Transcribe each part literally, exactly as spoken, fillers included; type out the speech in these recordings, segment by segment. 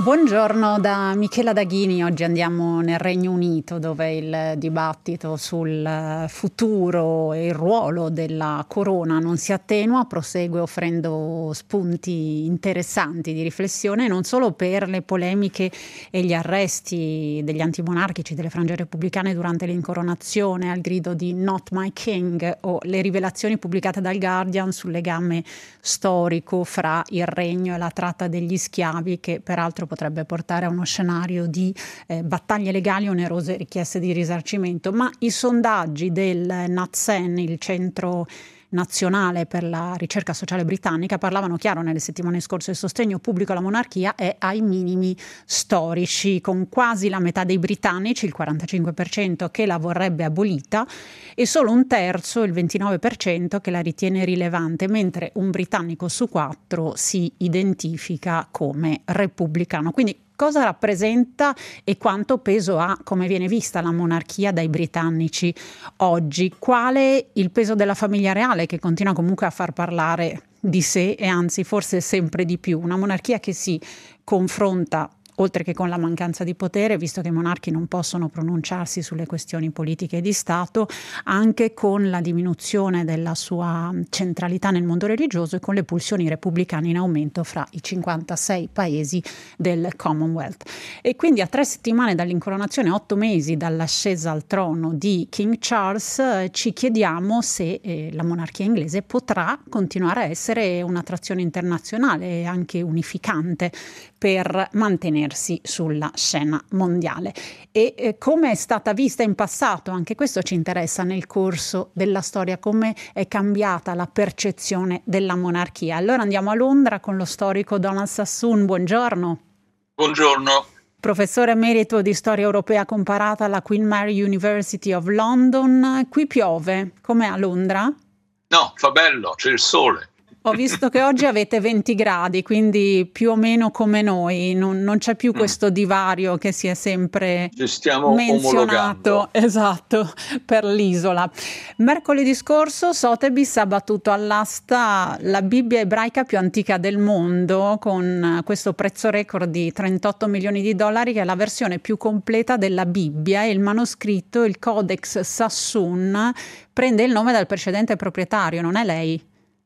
Buongiorno da Michela Daghini. Oggi andiamo nel Regno Unito, dove il dibattito sul futuro e il ruolo della corona non si attenua, prosegue offrendo spunti interessanti di riflessione non solo per le polemiche e gli arresti degli antimonarchici delle frange repubblicane durante l'incoronazione al grido di "Not my king" o le rivelazioni pubblicate dal Guardian sul legame storico fra il regno e la tratta degli schiavi, che peraltro potrebbe portare a uno scenario di eh, battaglie legali, onerose richieste di risarcimento. Ma i sondaggi del NatSen, il centro nazionale per la ricerca sociale britannica, parlavano chiaro nelle settimane scorse. Il sostegno pubblico alla monarchia è ai minimi storici, con quasi la metà dei britannici, il quarantacinque per cento, che la vorrebbe abolita e solo un terzo, il ventinove per cento, che la ritiene rilevante, mentre un britannico su quattro si identifica come repubblicano. Quindi cosa rappresenta e quanto peso ha, come viene vista la monarchia dai britannici oggi? Quale il peso della famiglia reale, che continua comunque a far parlare di sé e anzi forse sempre di più? Una monarchia che si confronta, oltre che con la mancanza di potere, visto che i monarchi non possono pronunciarsi sulle questioni politiche di Stato, anche con la diminuzione della sua centralità nel mondo religioso e con le pulsioni repubblicane in aumento fra i cinquantasei paesi del Commonwealth. E quindi a tre settimane dall'incoronazione, otto mesi dall'ascesa al trono di King Charles, eh, ci chiediamo se eh, la monarchia inglese potrà continuare a essere un'attrazione internazionale e anche unificante per mantenersi sulla scena mondiale. E eh, come è stata vista in passato, anche questo ci interessa nel corso della storia, come è cambiata la percezione della monarchia. Allora andiamo a Londra con lo storico Donald Sassoon. Buongiorno. Buongiorno. Professore emerito di storia europea comparata alla Queen Mary University of London. Qui piove, com'è a Londra? No, fa bello, c'è il sole. Ho visto che oggi avete venti gradi, quindi più o meno come noi, non, non c'è più questo divario che si è sempre Ci stiamo menzionato, omologando. Esatto, per l'isola. Mercoledì scorso Sotheby's ha battuto all'asta la Bibbia ebraica più antica del mondo, con questo prezzo record di trentotto milioni di dollari, che è la versione più completa della Bibbia, e il manoscritto, il Codex Sassoon, prende il nome dal precedente proprietario, non è lei?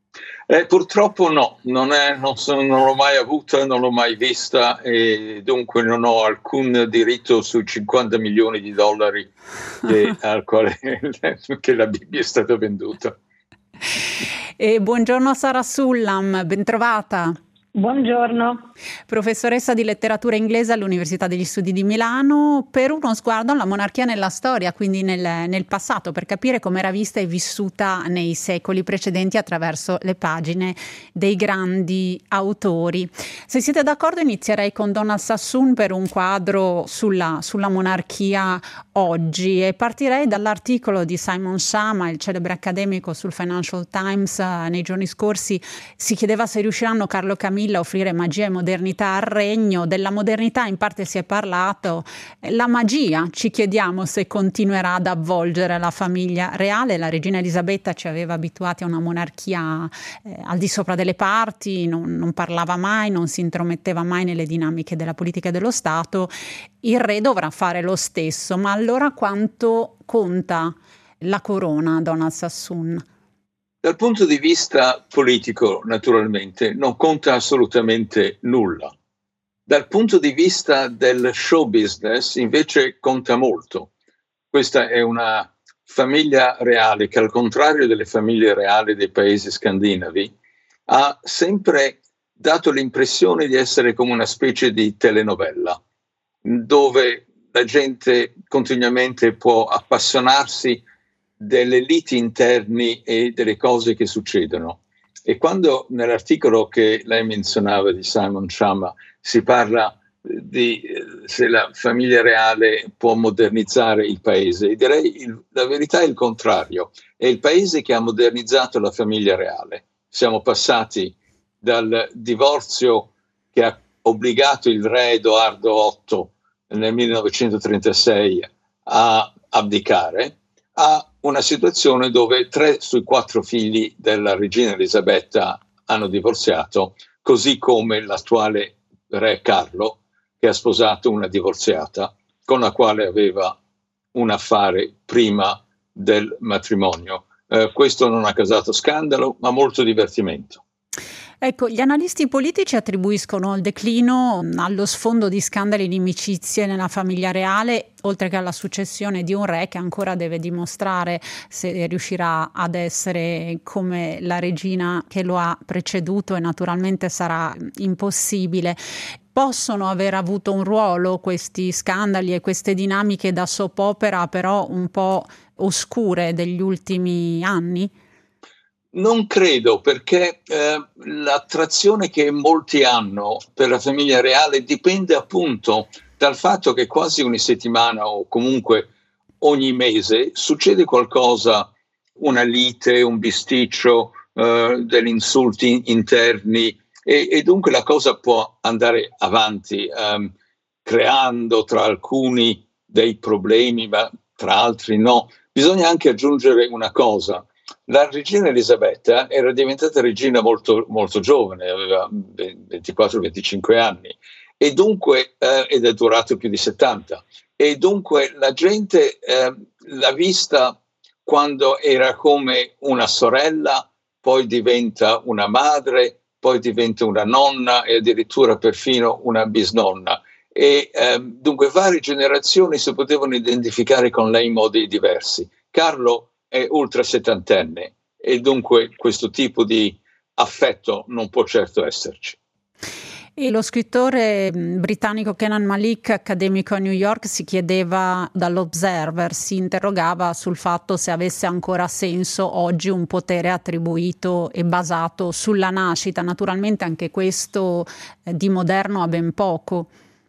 Eh, purtroppo no, non, è, non, sono, non l'ho mai avuta, non l'ho mai vista e dunque non ho alcun diritto sui cinquanta milioni di dollari che, al quale che la Bibbia è stata venduta. E buongiorno a Sara Sullam, bentrovata. Buongiorno. Professoressa di letteratura inglese all'Università degli Studi di Milano, per uno sguardo alla monarchia nella storia, quindi nel, nel passato, per capire come era vista e vissuta nei secoli precedenti attraverso le pagine dei grandi autori. Se siete d'accordo inizierei con Donald Sassoon per un quadro sulla, sulla monarchia oggi e partirei dall'articolo di Simon Schama, il celebre accademico sul Financial Times. Nei giorni scorsi si chiedeva se riusciranno Carlo Camillo a offrire magia e modernità al regno. Della modernità in parte si è parlato, la magia ci chiediamo se continuerà ad avvolgere la famiglia reale. La regina Elisabetta ci aveva abituati a una monarchia eh, al di sopra delle parti, non, non parlava mai, non si intrometteva mai nelle dinamiche della politica e dello Stato. Il re dovrà fare lo stesso, ma allora quanto conta la corona, Donald Sassoon? Dal punto di vista politico, naturalmente, non conta assolutamente nulla. Dal punto di vista del show business, invece, conta molto. Questa è una famiglia reale che, al contrario delle famiglie reali dei paesi scandinavi, ha sempre dato l'impressione di essere come una specie di telenovela, dove la gente continuamente può appassionarsi delle liti interni e delle cose che succedono. E quando nell'articolo che lei menzionava di Simon Schama si parla di eh, se la famiglia reale può modernizzare il paese, direi il, la verità è il contrario. È il paese che ha modernizzato la famiglia reale. Siamo passati dal divorzio che ha obbligato il re Edoardo ottavo nel millenovecentotrentasei a abdicare a una situazione dove tre sui quattro figli della regina Elisabetta hanno divorziato, così come l'attuale re Carlo, che ha sposato una divorziata con la quale aveva un affare prima del matrimonio. Eh, questo non ha causato scandalo, ma molto divertimento. Ecco, gli analisti politici attribuiscono il declino allo sfondo di scandali di amicizie nella famiglia reale, oltre che alla successione di un re che ancora deve dimostrare se riuscirà ad essere come la regina che lo ha preceduto, e naturalmente sarà impossibile. Possono aver avuto un ruolo questi scandali e queste dinamiche da soap opera, però un po' oscure, degli ultimi anni? Non credo, perché eh, l'attrazione che molti hanno per la famiglia reale dipende appunto dal fatto che quasi ogni settimana o comunque ogni mese succede qualcosa, una lite, un bisticcio, eh, degli insulti interni, e, e dunque la cosa può andare avanti, ehm, creando tra alcuni dei problemi, ma tra altri no. Bisogna anche aggiungere una cosa. La regina Elisabetta era diventata regina molto, molto giovane, aveva ventiquattro venticinque anni, e dunque, eh, ed è durato più di settanta, e dunque la gente eh, l'ha vista quando era come una sorella, poi diventa una madre, poi diventa una nonna e addirittura perfino una bisnonna. E eh, dunque varie generazioni si potevano identificare con lei in modi diversi. Carlo è ultra settantenne e dunque questo tipo di affetto non può certo esserci. E lo scrittore britannico Kenan Malik, accademico a New York, si chiedeva dall'Observer, si interrogava sul fatto se avesse ancora senso oggi un potere attribuito e basato sulla nascita. Naturalmente anche questo eh, di moderno ha ben poco.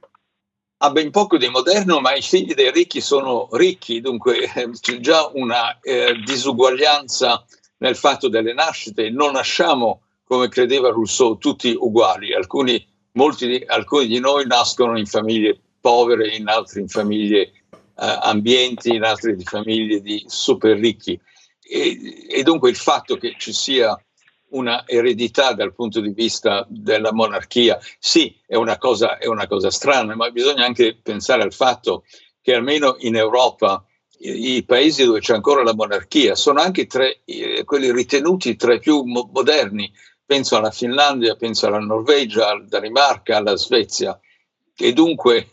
Ha ben poco di moderno, ma i figli dei ricchi sono ricchi, dunque eh, c'è già una eh, disuguaglianza nel fatto delle nascite. Non nasciamo, come credeva Rousseau, tutti uguali. Alcuni, molti di, alcuni di noi nascono in famiglie povere, in altri in famiglie eh, ambienti, in altri di famiglie di super ricchi. E, e dunque il fatto che ci sia una eredità dal punto di vista della monarchia, sì, è una cosa, è una cosa strana, ma bisogna anche pensare al fatto che almeno in Europa i, i paesi dove c'è ancora la monarchia sono anche tre, eh, quelli ritenuti tra i più mo- moderni. Penso alla Finlandia, penso alla Norvegia, alla Danimarca, alla Svezia. E dunque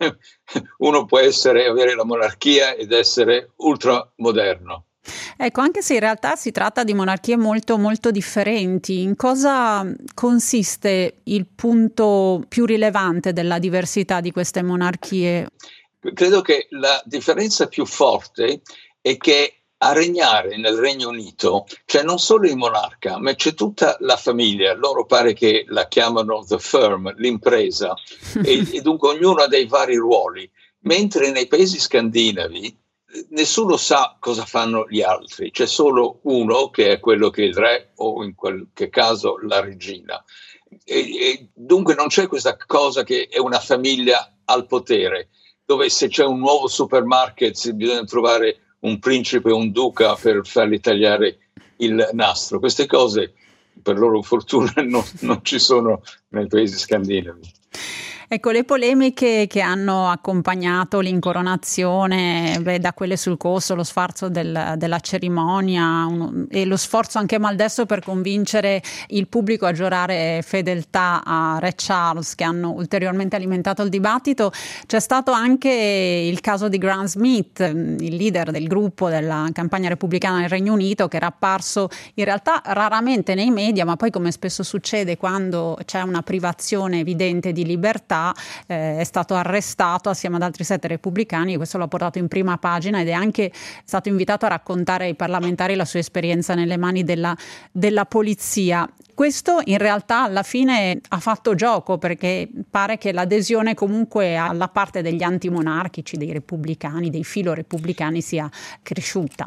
uno può essere, avere la monarchia ed essere ultramoderno. Ecco, anche se in realtà si tratta di monarchie molto molto differenti, in cosa consiste il punto più rilevante della diversità di queste monarchie? Credo che la differenza più forte è che a regnare nel Regno Unito c'è non solo il monarca, ma c'è tutta la famiglia. Loro pare che la chiamano the firm, l'impresa, e, e dunque ognuno ha dei vari ruoli, mentre nei paesi scandinavi nessuno sa cosa fanno gli altri, c'è solo uno che è quello che è il re o in qualche caso la regina. E, e dunque non c'è questa cosa che è una famiglia al potere, dove se c'è un nuovo supermarket bisogna trovare un principe o un duca per fargli tagliare il nastro. Queste cose, per loro fortuna, non, non ci sono nei paesi scandinavi. Ecco, le polemiche che hanno accompagnato l'incoronazione, beh, da quelle sul costo, lo sfarzo del, della cerimonia uno, e lo sforzo anche maldestro per convincere il pubblico a giurare fedeltà a Re Charles, che hanno ulteriormente alimentato il dibattito. C'è stato anche il caso di Grant Smith, il leader del gruppo della campagna repubblicana nel Regno Unito, che era apparso in realtà raramente nei media, ma poi, come spesso succede quando c'è una privazione evidente di libertà, Eh, è stato arrestato assieme ad altri sette repubblicani, e questo l'ha portato in prima pagina, ed è anche stato invitato a raccontare ai parlamentari la sua esperienza nelle mani della, della polizia. Questo in realtà alla fine ha fatto gioco, perché pare che l'adesione comunque alla parte degli antimonarchici, dei repubblicani, dei filo repubblicani sia cresciuta.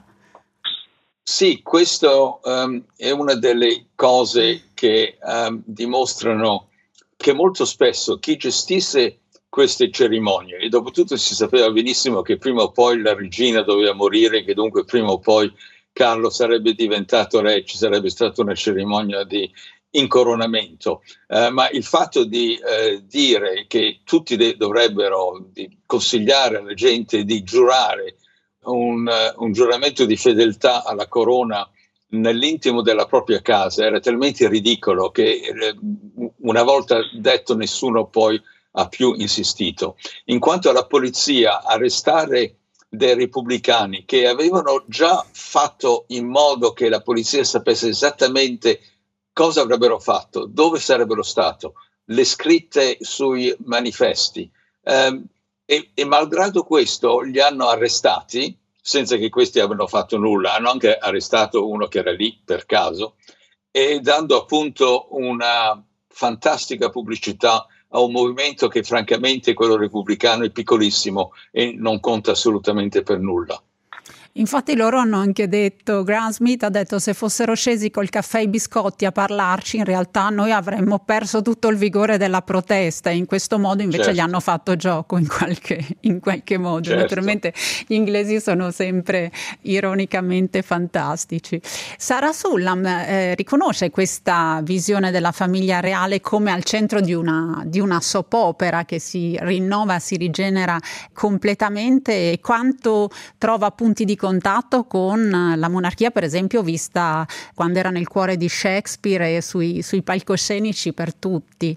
Sì, questo um, è una delle cose che um, dimostrano che molto spesso chi gestisse queste cerimonie, e dopo tutto si sapeva benissimo che prima o poi la regina doveva morire, che dunque prima o poi Carlo sarebbe diventato re, ci sarebbe stata una cerimonia di incoronamento, eh, ma il fatto di eh, dire che tutti de- dovrebbero di consigliare alla gente di giurare un, uh, un giuramento di fedeltà alla corona nell'intimo della propria casa era talmente ridicolo che eh, una volta detto nessuno poi ha più insistito. In quanto alla polizia, arrestare dei repubblicani che avevano già fatto in modo che la polizia sapesse esattamente cosa avrebbero fatto, dove sarebbero stato, le scritte sui manifesti, um, e, e malgrado questo li hanno arrestati senza che questi abbiano fatto nulla. Hanno anche arrestato uno che era lì per caso e dando appunto una fantastica pubblicità a un movimento che francamente quello repubblicano è piccolissimo e non conta assolutamente per nulla. Infatti loro hanno anche detto, Graham Smith ha detto, se fossero scesi col caffè e i biscotti a parlarci, in realtà noi avremmo perso tutto il vigore della protesta, e in questo modo invece certo. gli hanno fatto gioco in qualche, in qualche modo. Certo. Naturalmente gli inglesi sono sempre ironicamente fantastici. Sarah Sullam eh, riconosce questa visione della famiglia reale come al centro di una, di una soap opera che si rinnova, si rigenera completamente, e quanto trova punti di contatto con la monarchia, per esempio, vista quando era nel cuore di Shakespeare e sui, sui palcoscenici per tutti.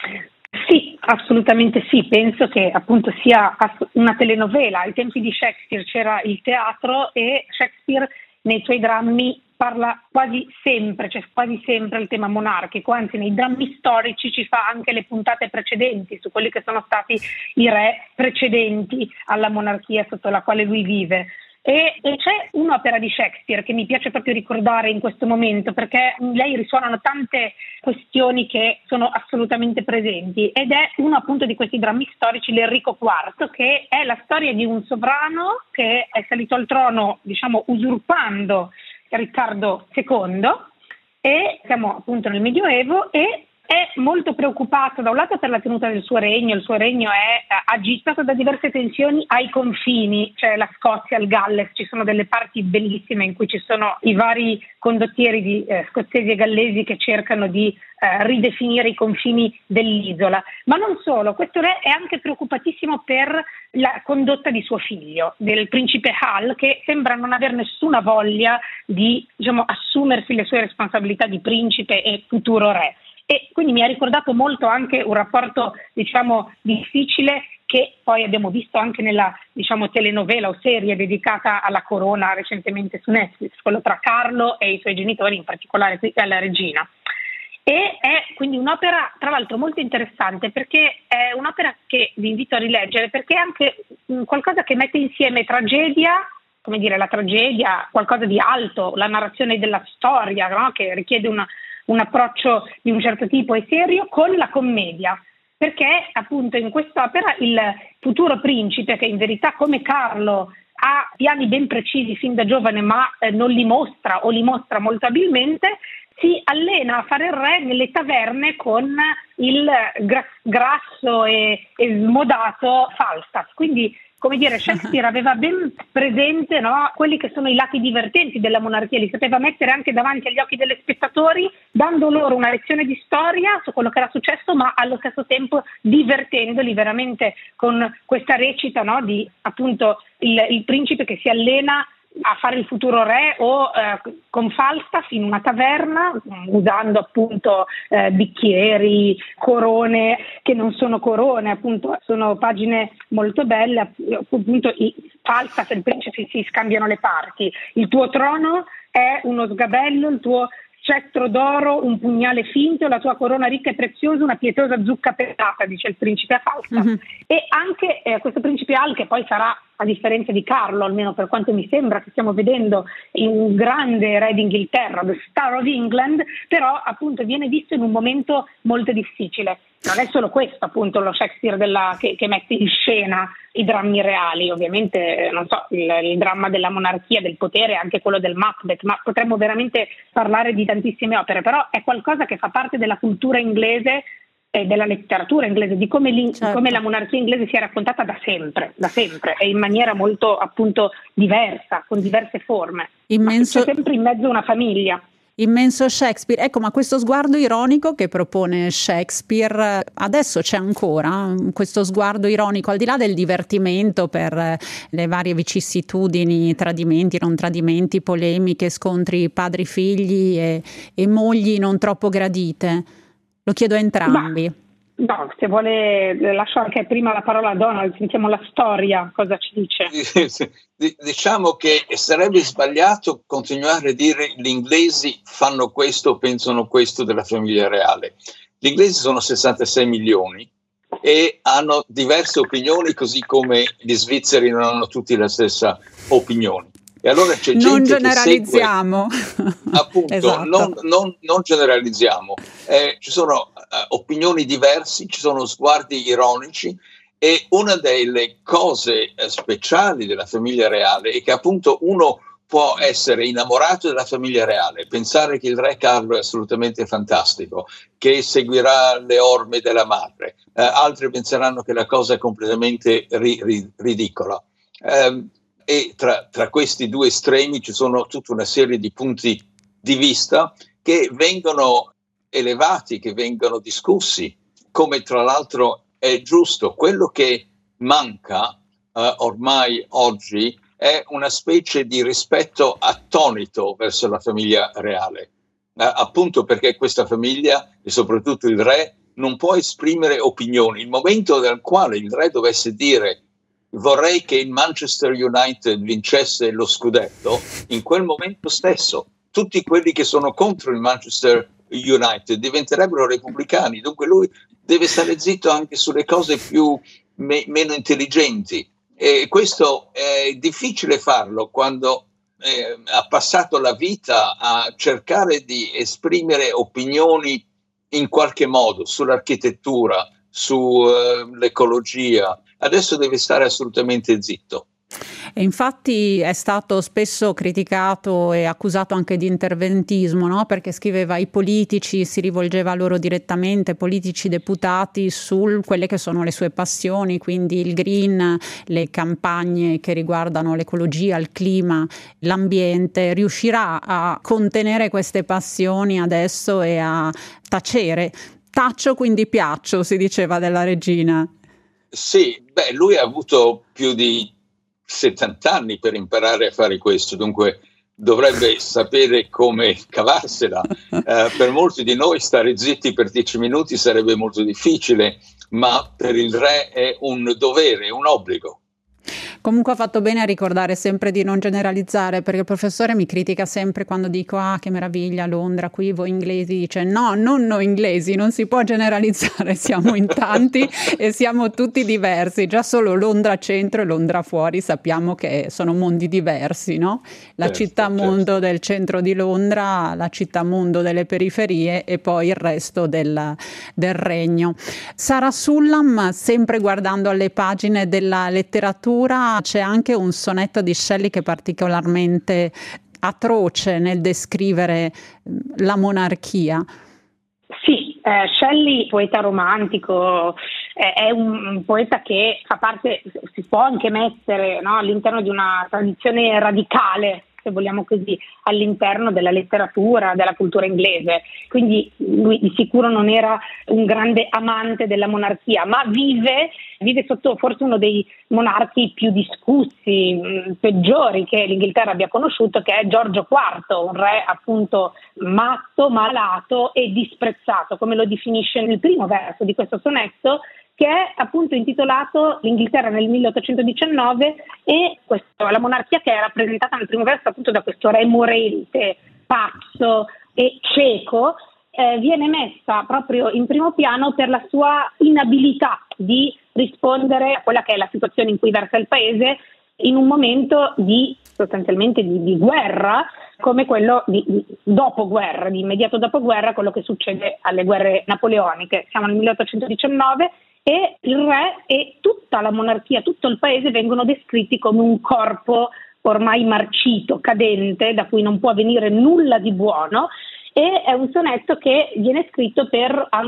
Sì, assolutamente sì, penso che appunto sia una telenovela. Ai tempi di Shakespeare c'era il teatro e Shakespeare nei suoi drammi parla quasi sempre, c'è quasi sempre il tema monarchico, anzi nei drammi storici ci fa anche le puntate precedenti su quelli che sono stati i re precedenti alla monarchia sotto la quale lui vive. E, e c'è un'opera di Shakespeare che mi piace proprio ricordare in questo momento, perché in lei risuonano tante questioni che sono assolutamente presenti, ed è uno appunto di questi drammi storici, l'Enrico quarto, che è la storia di un sovrano che è salito al trono, diciamo, usurpando Riccardo secondo, e siamo appunto nel Medioevo, e è molto preoccupato da un lato per la tenuta del suo regno. Il suo regno è agitato da diverse tensioni ai confini, cioè la Scozia, il Galles, ci sono delle parti bellissime in cui ci sono i vari condottieri di eh, scozzesi e gallesi che cercano di eh, ridefinire i confini dell'isola. Ma non solo, questo re è anche preoccupatissimo per la condotta di suo figlio, del principe Hal, che sembra non aver nessuna voglia di, diciamo, assumersi le sue responsabilità di principe e futuro re. E quindi mi ha ricordato molto anche un rapporto, diciamo, difficile che poi abbiamo visto anche nella, diciamo, telenovela o serie dedicata alla corona recentemente su Netflix, quello tra Carlo e i suoi genitori, in particolare la regina. E è quindi un'opera, tra l'altro, molto interessante, perché è un'opera che vi invito a rileggere, perché è anche qualcosa che mette insieme tragedia, come dire, la tragedia, qualcosa di alto, la narrazione della storia, no? Che richiede una un approccio di un certo tipo e serio, con la commedia, perché appunto in quest'opera il futuro principe, che in verità come Carlo ha piani ben precisi fin da giovane, ma eh, non li mostra o li mostra molto abilmente, si allena a fare il re nelle taverne con il gra- grasso e, e smodato Falstaff. Quindi, come dire, Shakespeare aveva ben presente, no, quelli che sono i lati divertenti della monarchia, li sapeva mettere anche davanti agli occhi degli spettatori, dando loro una lezione di storia su quello che era successo, ma allo stesso tempo divertendoli veramente con questa recita, no, di appunto il, il principe che si allena a fare il futuro re, o eh, con Falstaff in una taverna, usando appunto eh, bicchieri, corone che non sono corone, appunto sono pagine molto belle, appunto i Falstaff e il principe si scambiano le parti. Il tuo trono è uno sgabello, il tuo scettro d'oro, un pugnale finto, la tua corona ricca e preziosa, una pietosa zucca pelata, dice il principe a Falstaff. Mm-hmm. E anche eh, questo principe Hal, che poi sarà, a differenza di Carlo, almeno per quanto mi sembra che stiamo vedendo, un grande re d'Inghilterra, the Star of England, però appunto viene visto in un momento molto difficile. Non è solo questo appunto lo Shakespeare della, che, che mette in scena i drammi reali, ovviamente non so, il, il dramma della monarchia, del potere, anche quello del Macbeth, ma potremmo veramente parlare di tantissime opere, però è qualcosa che fa parte della cultura inglese e della letteratura inglese, di come, certo. come la monarchia inglese si è raccontata da sempre, da sempre, e in maniera molto appunto diversa, con diverse forme. Immenso... Ma c'è sempre in mezzo una famiglia. Immenso Shakespeare, ecco, ma questo sguardo ironico che propone Shakespeare, adesso c'è ancora questo sguardo ironico, al di là del divertimento per le varie vicissitudini, tradimenti, non tradimenti, polemiche, scontri padri-figli e, e mogli non troppo gradite? Lo chiedo a entrambi. Ma, no, se vuole lascio anche prima la parola a Donald, sentiamo la storia, cosa ci dice. Diciamo che sarebbe sbagliato continuare a dire gli inglesi fanno questo, pensano questo della famiglia reale. Gli inglesi sono sessantasei milioni e hanno diverse opinioni, così come gli svizzeri non hanno tutti la stessa opinione. E allora c'è gente non generalizziamo. Che segue, appunto, esatto. non, non, non generalizziamo. Eh, ci sono uh, opinioni diverse, ci sono sguardi ironici. E una delle cose speciali della famiglia reale è che appunto uno può essere innamorato della famiglia reale, pensare che il re Carlo è assolutamente fantastico, che seguirà le orme della madre, eh, altri penseranno che la cosa è completamente ri- ri- ridicola. Eh, e tra, tra questi due estremi ci sono tutta una serie di punti di vista che vengono elevati, che vengono discussi, come tra l'altro è giusto. Quello che manca uh, ormai oggi è una specie di rispetto attonito verso la famiglia reale, uh, appunto perché questa famiglia e soprattutto il re non può esprimere opinioni. Il momento nel quale il re dovesse dire vorrei che il Manchester United vincesse lo scudetto, in quel momento stesso tutti quelli che sono contro il Manchester United diventerebbero repubblicani, dunque lui deve stare zitto anche sulle cose più me- meno intelligenti, e questo è difficile farlo quando eh, ha passato la vita a cercare di esprimere opinioni in qualche modo sull'architettura, sull'ecologia. Adesso deve stare assolutamente zitto. E infatti è stato spesso criticato e accusato anche di interventismo, no? Perché scriveva ai politici, si rivolgeva a loro direttamente, politici, deputati, su quelle che sono le sue passioni, quindi il green, le campagne che riguardano l'ecologia, il clima, l'ambiente. Riuscirà a contenere queste passioni adesso e a tacere? Taccio quindi piaccio, si diceva della regina. Sì, beh, lui ha avuto più di settanta anni per imparare a fare questo, dunque dovrebbe sapere come cavarsela. Eh, per molti di noi stare zitti per dieci minuti sarebbe molto difficile, ma per il re è un dovere, un obbligo. Comunque ha fatto bene a ricordare sempre di non generalizzare, perché il professore mi critica sempre quando dico ah che meraviglia Londra, qui voi inglesi, dice no, non noi inglesi, non si può generalizzare, siamo in tanti e siamo tutti diversi, già solo Londra centro e Londra fuori sappiamo che sono mondi diversi, no? La certo, città mondo certo. del centro di Londra, la città mondo delle periferie e poi il resto del, del regno. Sara Sullam, sempre guardando alle pagine della letteratura, c'è anche un sonetto di Shelley che è particolarmente atroce nel descrivere la monarchia. Sì, eh, Shelley, poeta romantico, eh, è un, un poeta che fa parte, si può anche mettere, no, all'interno di una tradizione radicale, se vogliamo così, all'interno della letteratura, della cultura inglese. Quindi lui di sicuro non era un grande amante della monarchia, ma vive, vive sotto forse uno dei monarchi più discussi, mh, peggiori che l'Inghilterra abbia conosciuto, che è Giorgio quarto, un re appunto matto, malato e disprezzato, come lo definisce nel primo verso di questo sonetto, che è appunto intitolato L'Inghilterra nel milleottocentodiciannove, e questo, la monarchia che è rappresentata nel primo verso appunto da questo re morente, pazzo e cieco, eh, viene messa proprio in primo piano per la sua inabilità di rispondere a quella che è la situazione in cui versa il paese in un momento di sostanzialmente di, di guerra, come quello di, di dopoguerra, di immediato dopoguerra, quello che succede alle guerre napoleoniche. Siamo nel milleottocentodiciannove e il re e tutta la monarchia, tutto il paese vengono descritti come un corpo ormai marcito, cadente, da cui non può venire nulla di buono, e è un sonetto che viene scritto per anche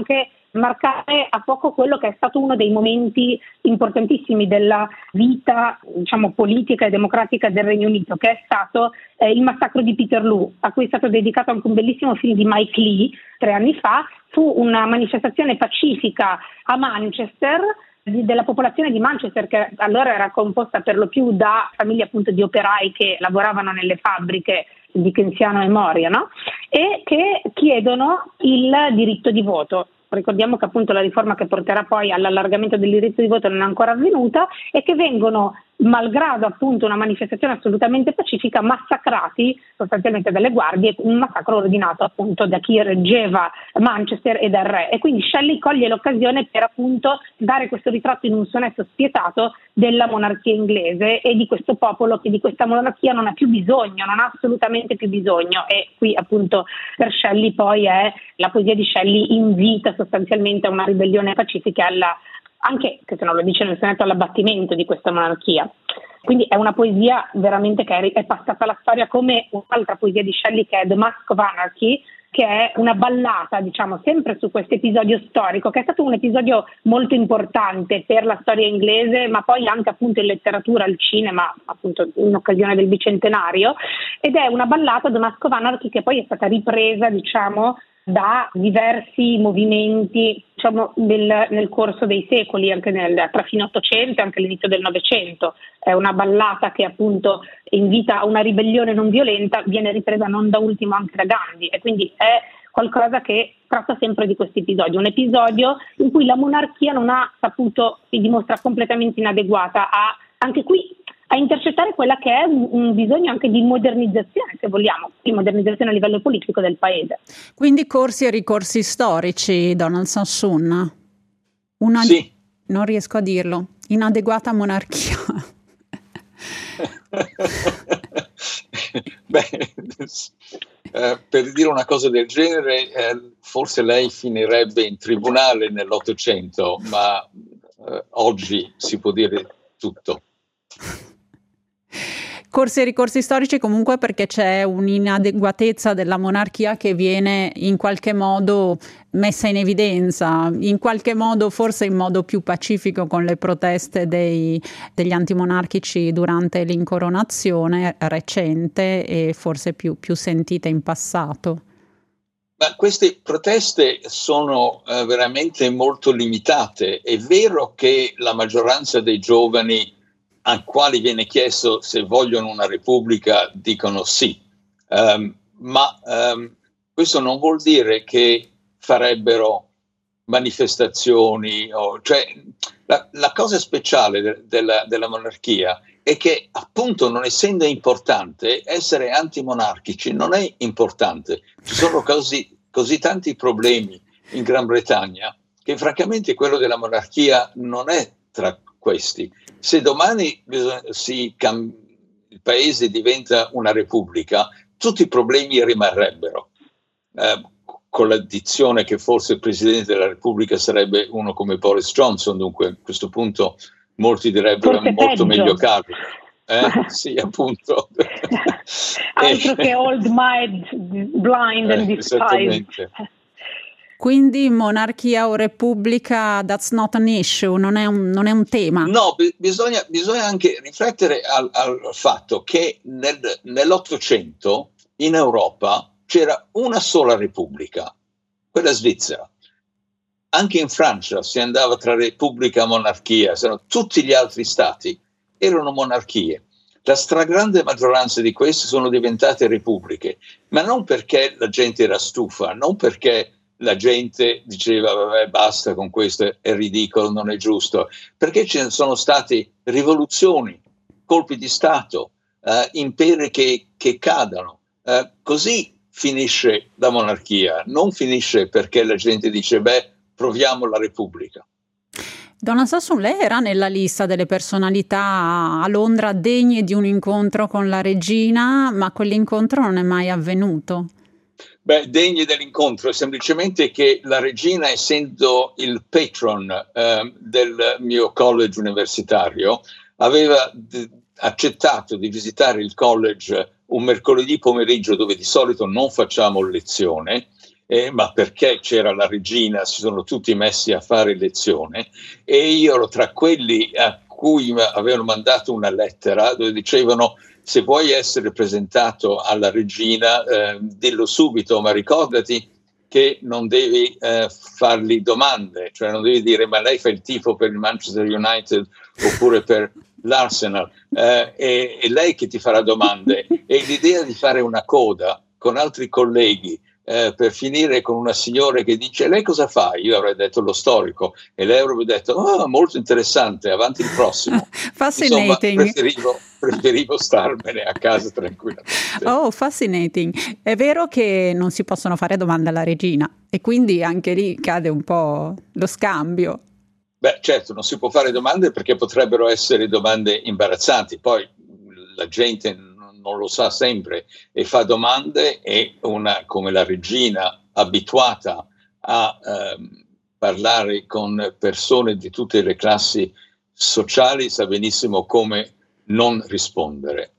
marcare a poco quello che è stato uno dei momenti importantissimi della vita, diciamo, politica e democratica del Regno Unito, che è stato eh, il massacro di Peterloo, a cui è stato dedicato anche un bellissimo film di Mike Lee tre anni fa. Fu una manifestazione pacifica a Manchester di, della popolazione di Manchester, che allora era composta per lo più da famiglie appunto di operai che lavoravano nelle fabbriche di Dickensiano e Moria, no? E che chiedono il diritto di voto. Ricordiamo che appunto la riforma che porterà poi all'allargamento del diritto di voto non è ancora avvenuta, e che vengono, malgrado appunto una manifestazione assolutamente pacifica, massacrati sostanzialmente dalle guardie, un massacro ordinato appunto da chi reggeva Manchester e dal re. E quindi Shelley coglie l'occasione per appunto dare questo ritratto in un sonetto spietato della monarchia inglese e di questo popolo che di questa monarchia non ha più bisogno, non ha assolutamente più bisogno. E qui appunto per Shelley poi è la poesia di Shelley invita sostanzialmente a una ribellione pacifica, alla, anche che se non lo dice nel sonetto, all'abbattimento di questa monarchia. Quindi è una poesia veramente che è, è passata alla storia come un'altra poesia di Shelley, che è The Mask of Anarchy, che è una ballata, diciamo, sempre su questo episodio storico, che è stato un episodio molto importante per la storia inglese, ma poi anche appunto in letteratura, al cinema, appunto in occasione del bicentenario, ed è una ballata, The Mask of Anarchy, che poi è stata ripresa, diciamo, da diversi movimenti, diciamo, del, nel corso dei secoli, anche nel, tra fine Ottocento e anche all'inizio del Novecento. È una ballata che appunto invita a una ribellione non violenta, viene ripresa non da ultimo anche da Gandhi, e quindi è qualcosa che tratta sempre di questo episodio, un episodio in cui la monarchia non ha saputo, si dimostra completamente inadeguata a, anche qui, a intercettare quella che è un, un bisogno anche di modernizzazione, se vogliamo, di modernizzazione a livello politico del paese. Quindi corsi e ricorsi storici, Donald Sassoon. Una, sì. Non riesco a dirlo. Inadeguata monarchia. Beh, eh, per dire una cosa del genere, eh, forse lei finirebbe in tribunale nell'Ottocento, ma eh, oggi si può dire tutto. Corsi e ricorsi storici comunque perché c'è un'inadeguatezza della monarchia che viene in qualche modo messa in evidenza, in qualche modo forse in modo più pacifico con le proteste dei, degli antimonarchici durante l'incoronazione recente e forse più, più sentite in passato. Ma queste proteste sono eh, veramente molto limitate. È vero che la maggioranza dei giovani a quali viene chiesto se vogliono una repubblica dicono sì, um, ma um, questo non vuol dire che farebbero manifestazioni, o, cioè la, la cosa speciale de, della, della monarchia è che appunto, non essendo importante, essere antimonarchici non è importante. Ci sono così, così tanti problemi in Gran Bretagna che francamente quello della monarchia non è tra questi. Se domani si cam- il paese diventa una repubblica, tutti i problemi rimarrebbero, eh, con l'addizione che forse il presidente della repubblica sarebbe uno come Boris Johnson, dunque a questo punto molti direbbero forse molto peggio. meglio Carlo. Eh? Sì, appunto. Altro che old mind, blind and eh, despised. Quindi monarchia o repubblica, that's not an issue, non è un, non è un tema. No, b- bisogna, bisogna anche riflettere al, al fatto che nel, nell'Ottocento in Europa c'era una sola repubblica, quella svizzera. Anche in Francia si andava tra repubblica e monarchia, tutti gli altri stati erano monarchie. La stragrande maggioranza di queste sono diventate repubbliche, ma non perché la gente era stufa, non perché la gente diceva vabbè basta con questo, è ridicolo, non è giusto, perché ci sono state rivoluzioni, colpi di Stato, eh, imperi che, che cadono. Eh, così finisce la monarchia, non finisce perché la gente dice beh proviamo la Repubblica. Donald Sassoon, lei era nella lista delle personalità a Londra degne di un incontro con la regina, ma quell'incontro non è mai avvenuto. Beh, degni dell'incontro, semplicemente che la regina, essendo il patron eh, del mio college universitario, aveva d- accettato di visitare il college un mercoledì pomeriggio dove di solito non facciamo lezione, eh, ma perché c'era la regina si sono tutti messi a fare lezione, e io ero tra quelli a cui avevano mandato una lettera dove dicevano: se vuoi essere presentato alla regina, eh, dillo subito, ma ricordati che non devi eh, fargli domande, cioè non devi dire ma lei fa il tifo per il Manchester United oppure per l'Arsenal, eh, è, è lei che ti farà domande. E l'idea di fare una coda con altri colleghi eh, per finire con una signora che dice lei cosa fa? Io avrei detto lo storico e lei avrebbe detto oh, molto interessante, avanti il prossimo. Fascinating. Insomma, preferivo, preferivo starmene a casa tranquillamente. Oh, fascinating. È vero che non si possono fare domande alla regina e quindi anche lì cade un po' lo scambio. Beh, certo, non si può fare domande perché potrebbero essere domande imbarazzanti. Poi la gente non lo sa sempre e fa domande, e una come la regina abituata a ehm, parlare con persone di tutte le classi sociali sa benissimo come non rispondere.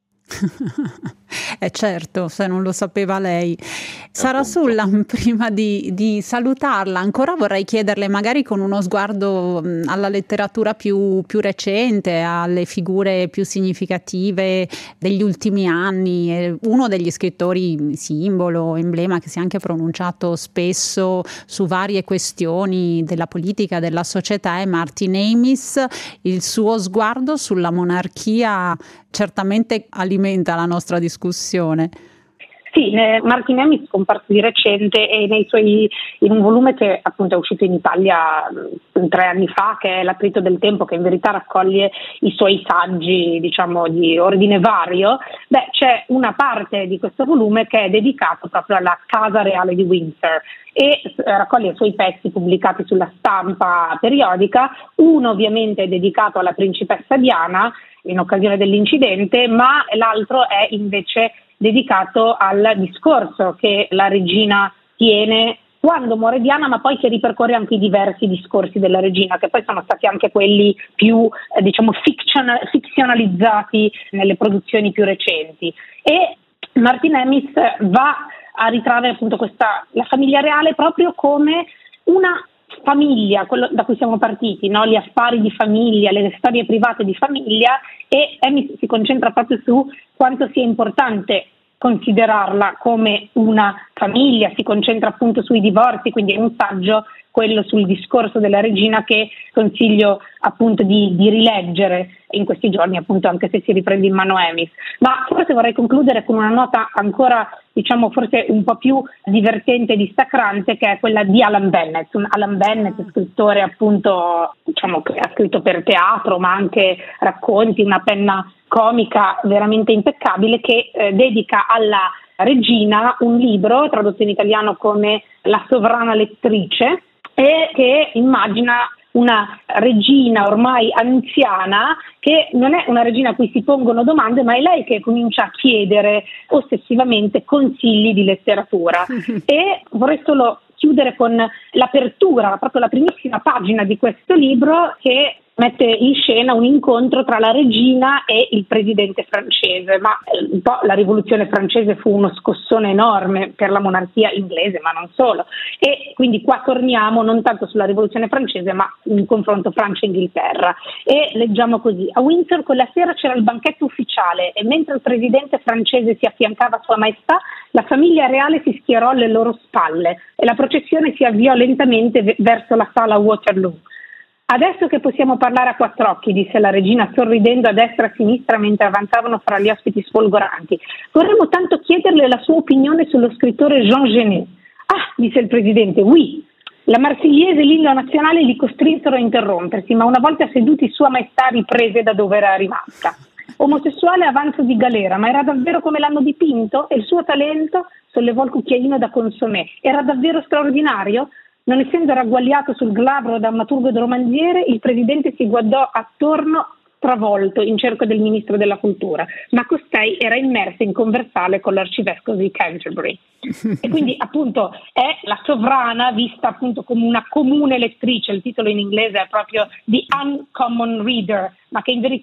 Eh certo, se non lo sapeva lei. Sara Sullan, prima di, di salutarla ancora vorrei chiederle, magari con uno sguardo mh, alla letteratura più, più recente, alle figure più significative degli ultimi anni. Uno degli scrittori simbolo, emblema, che si è anche pronunciato spesso su varie questioni della politica, della società, è Martin Amis. Il suo sguardo sulla monarchia certamente alimenta la nostra discussione. Sì, Martin Amis è scomparso di recente e nei suoi, in un volume che appunto è uscito in Italia tre anni fa, che è L'Attrito del tempo, che in verità raccoglie i suoi saggi, diciamo, di ordine vario. Beh, c'è una parte di questo volume che è dedicato proprio alla Casa Reale di Windsor e raccoglie i suoi pezzi pubblicati sulla stampa periodica. Uno ovviamente è dedicato alla principessa Diana in occasione dell'incidente, ma l'altro è invece dedicato al discorso che la regina tiene quando muore Diana, ma poi che ripercorre anche i diversi discorsi della regina, che poi sono stati anche quelli più eh, diciamo fiction, ficzionalizzati nelle produzioni più recenti. E Martin Amis va a ritrarre appunto questa la famiglia reale proprio come una famiglia, quello da cui siamo partiti, no? Gli affari di famiglia, le storie private di famiglia, e Amis si concentra proprio su quanto sia importante considerarla come una famiglia, si concentra appunto sui divorzi, quindi è un saggio, quello sul discorso della regina, che consiglio appunto di, di rileggere in questi giorni, appunto, anche se si riprende in mano Amis. Ma forse vorrei concludere con una nota ancora, diciamo, forse un po' più divertente e distacrante, che è quella di Alan Bennett. Un Alan Bennett, scrittore appunto, diciamo, che ha scritto per teatro, ma anche racconti, una penna comica veramente impeccabile, che eh, dedica alla regina un libro tradotto in italiano come La sovrana lettrice, e che immagina una regina ormai anziana, che non è una regina a cui si pongono domande, ma è lei che comincia a chiedere ossessivamente consigli di letteratura. E vorrei solo chiudere con l'apertura, proprio la primissima pagina di questo libro, che mette in scena un incontro tra la regina e il presidente francese. Ma un po' la rivoluzione francese fu uno scossone enorme per la monarchia inglese, ma non solo, e quindi qua torniamo non tanto sulla rivoluzione francese ma in confronto Francia-Inghilterra. E leggiamo così: a Windsor quella sera c'era il banchetto ufficiale e mentre il presidente francese si affiancava a sua maestà, la famiglia reale si schierò alle loro spalle e la processione si avviò lentamente verso la sala Waterloo. Adesso che possiamo parlare a quattro occhi, disse la regina sorridendo a destra e a sinistra mentre avanzavano fra gli ospiti sfolgoranti, vorremmo tanto chiederle la sua opinione sullo scrittore Jean Genet. Ah, disse il presidente, oui. La Marsigliese e l'inno nazionale li costrinsero a interrompersi, ma una volta seduti sua maestà riprese da dove era rimasta. Omosessuale avanzo di galera, ma era davvero come l'hanno dipinto? E il suo talento? Sollevò il cucchiaino da consomè. Era davvero straordinario? Non essendo ragguagliato sul glabro drammaturgo e romanziere, il presidente si guardò attorno travolto in cerca del ministro della cultura, ma costei era immerso in conversale con l'arcivescovo di Canterbury. E quindi appunto è la sovrana vista appunto come una comune lettrice, il titolo in inglese è proprio The Uncommon Reader, ma che in verità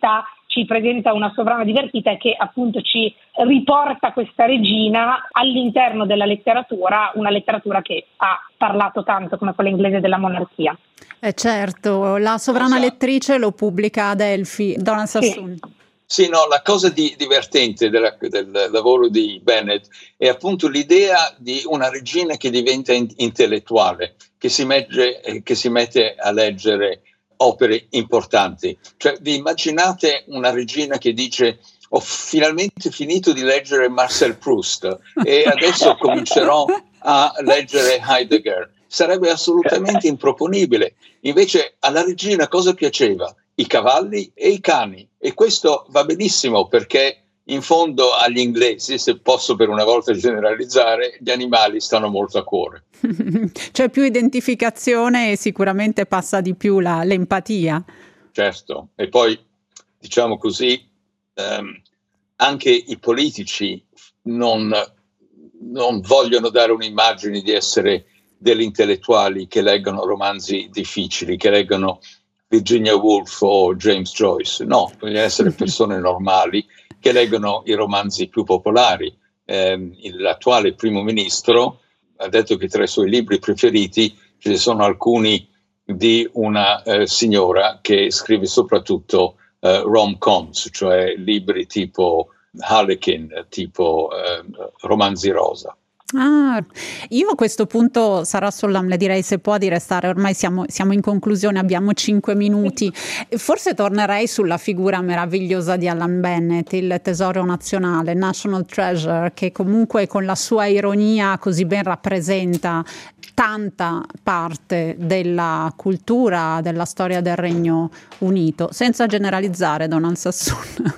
ci presenta una sovrana divertita e che appunto ci riporta questa regina all'interno della letteratura, una letteratura che ha parlato tanto come quella inglese della monarchia. Eh certo, la sovrana Cosa? lettrice lo pubblica ad Elfi, Donald Sassoon. Sì. Sì, no, la cosa di, divertente della, del lavoro di Bennett è appunto l'idea di una regina che diventa in, intellettuale, che si, mette, che si mette a leggere opere importanti. Cioè, vi immaginate una regina che dice: ho finalmente finito di leggere Marcel Proust e adesso comincerò a leggere Heidegger. Sarebbe assolutamente improponibile. Invece alla regina cosa piaceva? I cavalli e i cani, e questo va benissimo perché in fondo agli inglesi, se posso per una volta generalizzare, gli animali stanno molto a cuore. C'è più identificazione e sicuramente passa di più la, l'empatia. Certo, e poi diciamo così, ehm, anche i politici non, non vogliono dare un'immagine di essere degli intellettuali che leggono romanzi difficili, che leggono Virginia Woolf o James Joyce. No, vogliono essere persone normali che leggono i romanzi più popolari. Eh, l'attuale primo ministro ha detto che tra i suoi libri preferiti ci sono alcuni di una eh, signora che scrive soprattutto eh, rom-coms, cioè libri tipo Harlequin, tipo eh, romanzi rosa. Ah, io a questo punto, Sara Sollam, le direi se può di restare, ormai siamo, siamo in conclusione, abbiamo cinque minuti. Forse tornerei sulla figura meravigliosa di Alan Bennett, il tesoro nazionale, National Treasure, che comunque con la sua ironia così ben rappresenta tanta parte della cultura, della storia del Regno Unito, senza generalizzare, Donald Sassoon.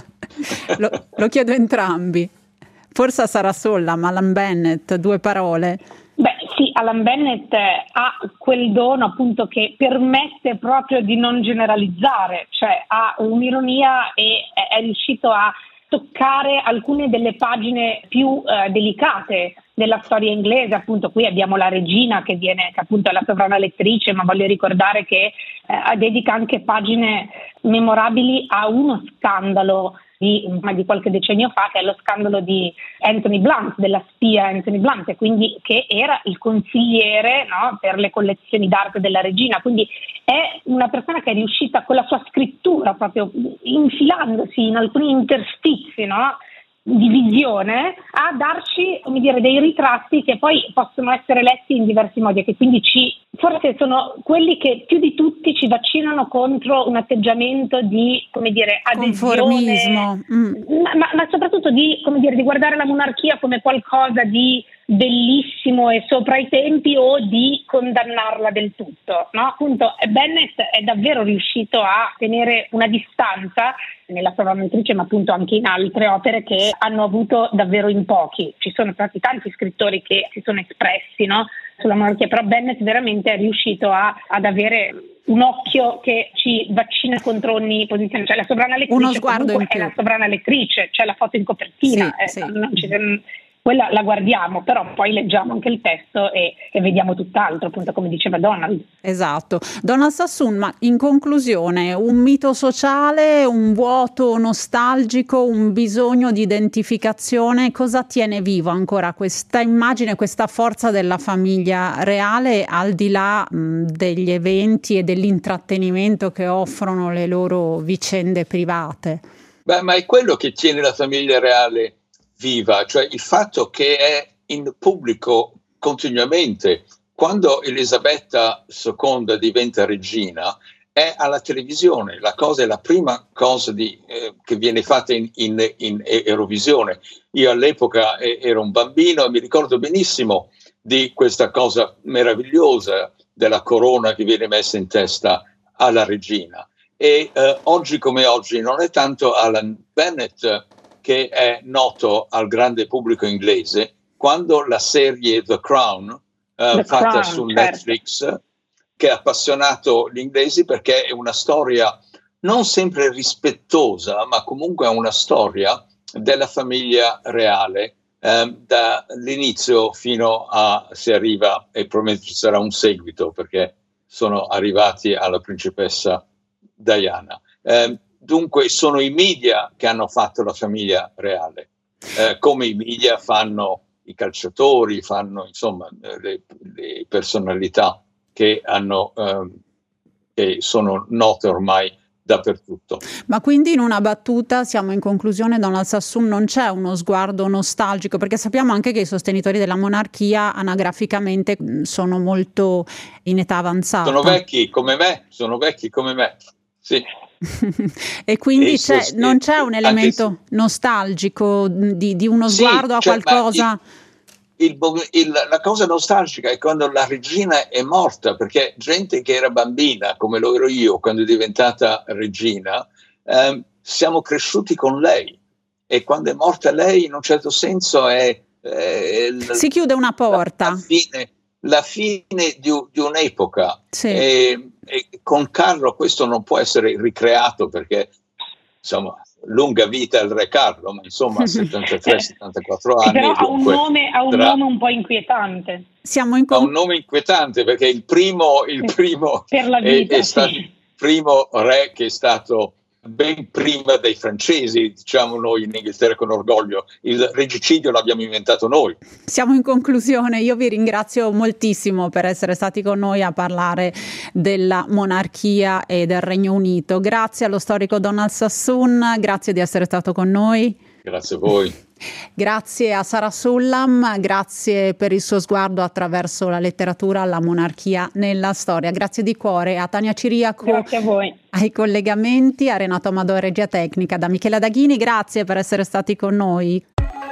lo, lo chiedo a entrambi. Forse a Sara Sollam, Alan Bennett, due parole. Beh sì, Alan Bennett ha quel dono appunto che permette proprio di non generalizzare, cioè ha un'ironia e è riuscito a toccare alcune delle pagine più eh, delicate della storia inglese. Appunto qui abbiamo la regina che viene, che appunto è la sovrana lettrice, ma voglio ricordare che eh, dedica anche pagine memorabili a uno scandalo Di, di qualche decennio fa, che è lo scandalo di Anthony Blunt, della spia Anthony Blunt, e quindi che era il consigliere, no, per le collezioni d'arte della regina. Quindi è una persona che è riuscita con la sua scrittura, proprio infilandosi in alcuni interstizi, no, di visione, a darci, come dire, dei ritratti che poi possono essere letti in diversi modi e che quindi ci, forse sono quelli che più di tutti ci vaccinano contro un atteggiamento di, come dire, adesione, conformismo, mm. ma, ma, ma soprattutto di, come dire, di guardare la monarchia come qualcosa di bellissimo e sopra i tempi, o di condannarla del tutto, no? Appunto Bennett è davvero riuscito a tenere una distanza nella sua mentrice, ma appunto anche in altre opere che hanno avuto davvero in pochi. Ci sono stati tanti scrittori che si sono espressi, no, sulla monarchia, però Bennett veramente è riuscito a, ad avere un occhio che ci vaccina contro ogni posizione. Cioè la sovrana lettrice uno sguardo in più. È la sovrana lettrice, c'è la foto in copertina, sì, eh, sì. non ci, quella la guardiamo, però poi leggiamo anche il testo e, e vediamo tutt'altro, appunto come diceva Donald. Esatto. Donald Sassoon, ma in conclusione, un mito sociale, un vuoto nostalgico, un bisogno di identificazione, cosa tiene vivo ancora questa immagine, questa forza della famiglia reale, al di là mh, degli eventi e dell'intrattenimento che offrono le loro vicende private? Beh, ma è quello che tiene la famiglia reale viva, cioè il fatto che è in pubblico continuamente. Quando Elisabetta seconda diventa regina è alla televisione, la cosa è la prima cosa di, eh, che viene fatta in, in, in Eurovisione. Io all'epoca eh, ero un bambino e mi ricordo benissimo di questa cosa meravigliosa della corona che viene messa in testa alla regina. E eh, oggi come oggi non è tanto Alan Bennett che è noto al grande pubblico inglese, quando la serie The Crown, eh, The fatta Crown, su certo. Netflix, che ha appassionato gli inglesi perché è una storia non sempre rispettosa, ma comunque è una storia della famiglia reale, eh, dall'inizio fino a si arriva, e probabilmente ci sarà un seguito perché sono arrivati alla principessa Diana. Eh, dunque sono i media che hanno fatto la famiglia reale, eh, come i media fanno i calciatori, fanno insomma le, le personalità che hanno eh, che sono note ormai dappertutto. Ma quindi in una battuta, siamo in conclusione, Donald Sassoon, non c'è uno sguardo nostalgico, perché sappiamo anche che i sostenitori della monarchia anagraficamente sono molto in età avanzata. Sono vecchi come me, sono vecchi come me, sì. E quindi c'è, sost- non c'è un elemento se... nostalgico di, di uno sì, sguardo a cioè, qualcosa... Il, il, la cosa nostalgica è quando la regina è morta, perché gente che era bambina, come lo ero io quando è diventata regina, eh, siamo cresciuti con lei, e quando è morta lei in un certo senso è, è si chiude una porta, la, la fine, la fine di, di un'epoca. Sì. E, e con Carlo questo non può essere ricreato, perché insomma lunga vita al re Carlo, ma insomma settantatré settantaquattro anni. Però ha un, dunque, nome, ha un tra... nome un po' inquietante. Siamo in con... Ha un nome inquietante perché il primo, il primo per la vita, è, è stato sì. il primo re che è stato ben prima dei francesi, diciamo noi in Inghilterra con orgoglio. Il regicidio l'abbiamo inventato noi. Siamo in conclusione, io vi ringrazio moltissimo per essere stati con noi a parlare della monarchia e del Regno Unito. Grazie allo storico Donald Sassoon, grazie di essere stato con noi. Grazie a voi. Grazie a Sara Sullam, grazie per il suo sguardo attraverso la letteratura alla monarchia nella storia. Grazie di cuore a Tania Ciriaco, grazie a voi, ai collegamenti, a Renato Amador, regia tecnica, da Michela Daghini. Grazie per essere stati con noi.